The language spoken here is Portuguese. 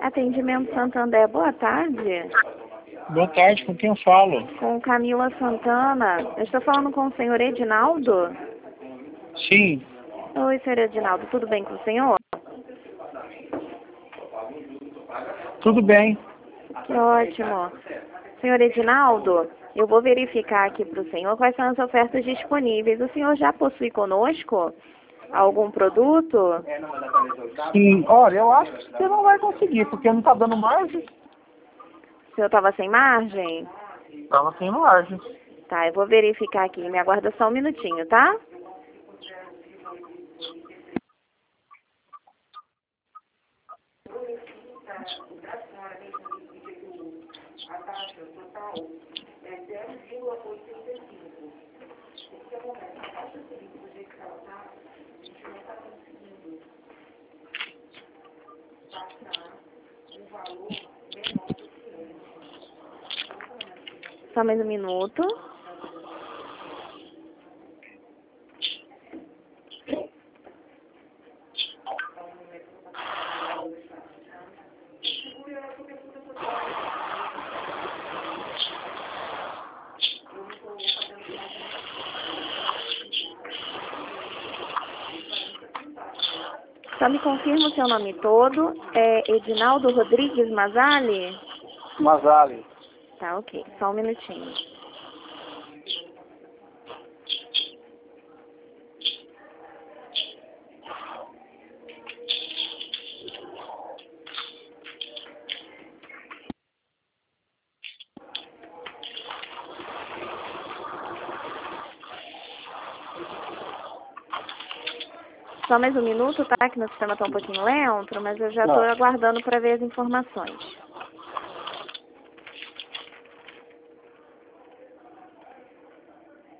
Atendimento Santander, boa tarde. Boa tarde, com quem eu falo? Com Camila Santana. Eu estou falando com o senhor Edinaldo? Sim, Oi, senhor Edinaldo, tudo bem com o senhor? tudo bem. Que ótimo. Senhor Edinaldo, eu vou verificar aqui para o senhor quais são as ofertas disponíveis. O senhor já possui conosco algum produto? Sim, olha, eu acho que você não vai conseguir, porque não está dando margem. O senhor estava sem margem? Estava sem margem. Tá, eu vou verificar aqui. Me aguarda só um minutinho, tá? Só mais um minuto. Só me confirma o seu nome todo. É Edinaldo Rodrigues Mazali? Mazali. Tá, ok. Só um minutinho. Só mais um minuto, tá? Que meu sistema tá um pouquinho lento, mas eu já tô Não. aguardando para ver as informações.